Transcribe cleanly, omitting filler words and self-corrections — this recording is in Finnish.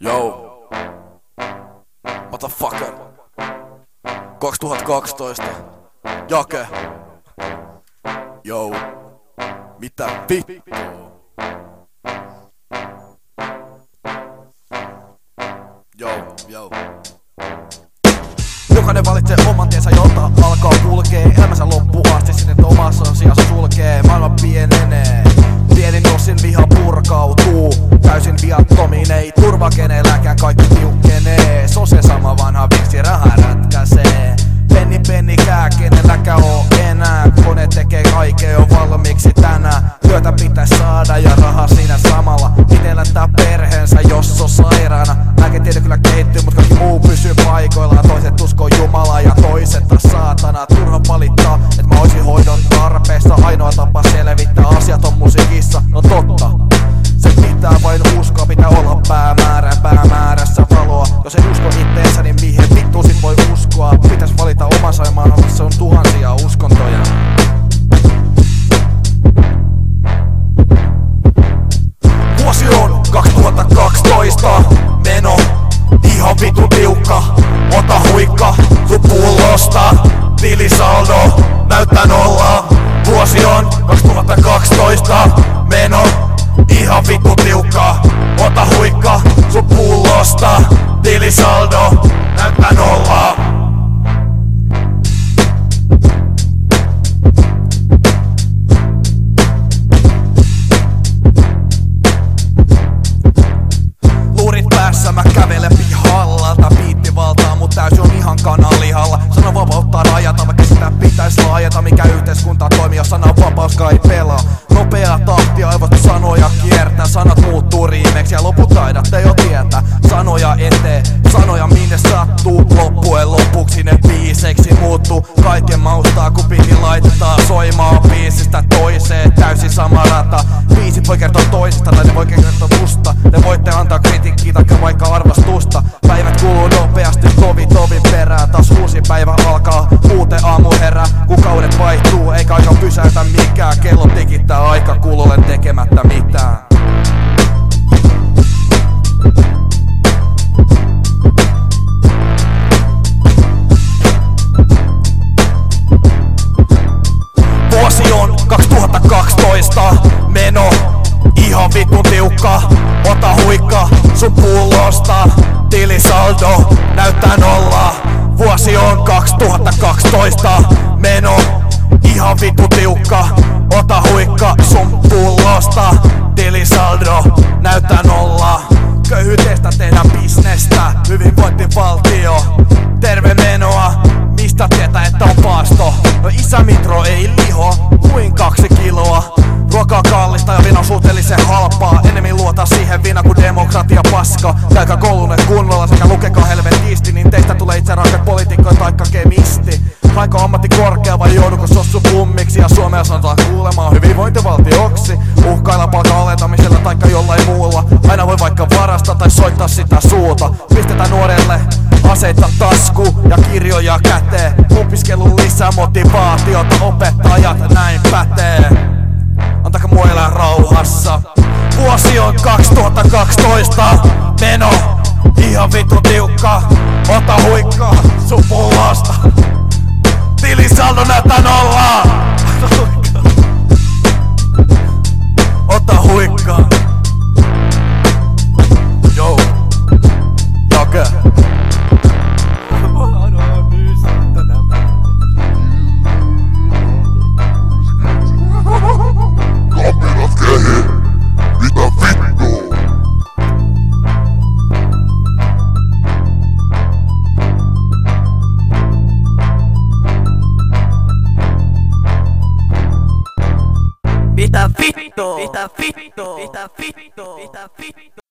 Yo, motherfucker. 2012. Jake. Yo, mitä vittua? Yo. Jokainen valitsee oman tiensä, jota alkaa kulkee elämänsä loppuun asti, sitten omassa asiassa sulkee. Maailma pienenee, pienin osin viha purkautuu. Täysin viattomiin ei turva kenelläkään, kaikki tiukkenee. Se on se sama vanha viksi, raha ratkaisee. Penni kää, kenelläkään oo enää. Kone tekee kaiken jo valmiiksi tänään. Työtä pitäis saada ja raha siinä samalla. Miten elättää perheensä, jos on sairaana. Lääketiede kyllä kehittyy, mut kaikki muu pysyy paikoillaan. Toiset uskoo Jumalaa ja toiset taas saatana. Turha valittaa, et mä oisin hoidon tarpeessa. Ainoa tapa selvittää asiat on musiikissa. No totta, se pitää vain uskoa, pitää olla päämäärässä valoa. Jos ei usko itteensä, niin mihin vittu sit voi uskoa? Pitäis valita omansa ja maailmassa on tuhansia uskontoja. Vuosi on 2012, meno ihan vitun tiukka. Ota huikka, sun pullosta, tilisaldo näyttää nollaa. Vuosi on 2012, meno ihan vitun tiukka. Ota huikka, sun pullosta, tilisaldo näyttää nollaa. Luurit päässä mä kävelen pihallalta. Biitti valtaa mut täysin on ihan kananlihalla. Sanan vapauttaa rajata, vaikka sitä pitäis laajata. Mikä yhteiskunta toimii, jos sanan vapaus kai pelaa. Nopea tahti, aivot sanoja kiertää. Sanat muuttuu riimeksi ja loput taidatte jo tietää. Sanoja eteen, sanoja minne sattuu. Loppujen lopuksi ne biiseiksi muuttuu. Kaiken maustaa kun biitti laitetaan soimaan biisistä toiseen. Täysin sama rata. Biisit voi kertoa toisesta tai ne voi kertoa musta. Te voitte antaa kritiikkiä taikka vaikka arvostusta. Päivät kuluu nopeasti tovi perään. Taas uusi päivä alkaa, uuteen aamu herää. Kuukaudet vaihtuu, eikä aika pysäytä mikään. Kello tikittää, aika kuluu, olen tekemättä mitään. Vuosi on 2012, meno ihan vitun tiukka. Ota huikka, sun pullosta, tilisaldo näyttää nollaa. Vuosi on 2012, meno ihan vitun tiukka. Ota huikka, sun pullosta, tilisaldo näyttää nollaa. Köyhyydestä tehdään bisnestä, hyvinvointivaltio, terve menoa. Mistä tietää, että on paasto? No isä Mitro ei liho, kuin 2 kiloa. Ruokaa kallista ja vino suhteellisen halpaa. Enemmän luota siihen vina kuin demokratia paska. Käykää koulunne kunnolla sekä lukekaa helvetisti. Niin teistä tulee itse rakkaat poliitikkoja taikka kemisti. Haiko ammatti korkea vai jouduko sossu pummiksi? Ja Suomea sanotaan kuulemaan hyvinvointivaltioksi. Uhkailla palkan alentamisella taikka jollain muulla. Aina voi vaikka varastaa tai soittaa sitä suuta. Pistetään nuorelle aseita tasku ja kirjoja käteen. Opiskelun lisää motivaatiota, opettajat näin pätee. Antakaa mua elää rauhassa. Vuosi on 2012, meno ihan vitun tiukka. Ota huikkaa sun pullosta, tilisaldo näyttää nollaa. Ota huikkaa. Yo, Jake. Mitä vittu?